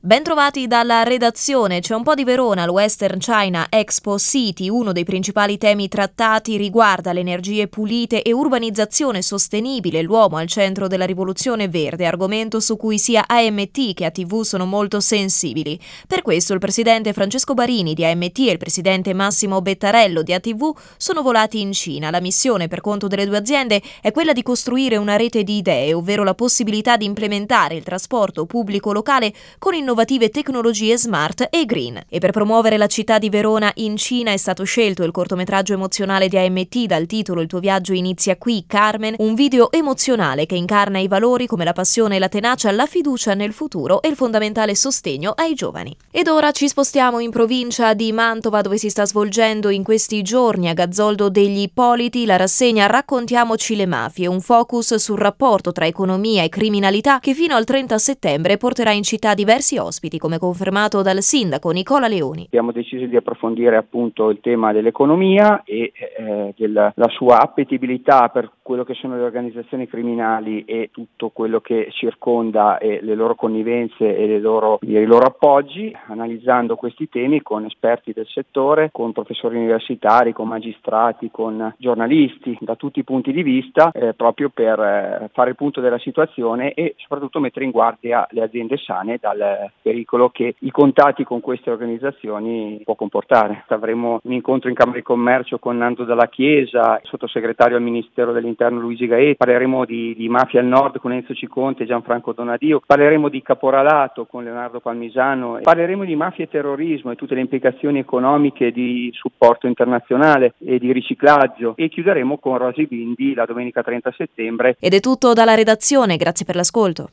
Bentrovati dalla redazione. C'è un po' di Verona al Western China Expo City. Uno dei principali temi trattati riguarda le energie pulite e urbanizzazione sostenibile, l'uomo al centro della rivoluzione verde, argomento su cui sia AMT che ATV sono molto sensibili. Per questo il presidente Francesco Barini di AMT e il presidente Massimo Bettarello di ATV sono volati in Cina. La missione per conto delle due aziende è quella di costruire una rete di idee, ovvero la possibilità di implementare il trasporto pubblico locale con innovative tecnologie smart e green. E per promuovere la città di Verona in Cina è stato scelto il cortometraggio emozionale di AMT dal titolo "Il tuo viaggio inizia qui, Carmen", un video emozionale che incarna i valori come la passione e la tenacia, la fiducia nel futuro e il fondamentale sostegno ai giovani. Ed ora ci spostiamo in provincia di Mantova, dove si sta svolgendo in questi giorni a Gazzoldo degli Ippoliti la rassegna Raccontiamoci le mafie, un focus sul rapporto tra economia e criminalità che fino al 30 settembre porterà in città diversi ospiti, come confermato dal sindaco Nicola Leoni. Abbiamo deciso di approfondire appunto il tema dell'economia e della sua appetibilità per quello che sono le organizzazioni criminali e tutto quello che circonda le loro connivenze e i loro appoggi, analizzando questi temi con esperti del settore, con professori universitari, con magistrati, con giornalisti, da tutti i punti di vista, proprio per fare il punto della situazione e soprattutto mettere in guardia le aziende sane dal pericolo che i contatti con queste organizzazioni può comportare. Avremo un incontro in Camera di Commercio con Nando Dalla Chiesa, il sottosegretario al Ministero dell'Interno Luigi Gaetti, parleremo di mafia al nord con Enzo Ciconte e Gianfranco Donadio, parleremo di caporalato con Leonardo Palmisano, parleremo di mafia e terrorismo e tutte le implicazioni economiche di supporto internazionale e di riciclaggio, e chiuderemo con Rosy Bindi la domenica 30 settembre. Ed è tutto dalla redazione, grazie per l'ascolto.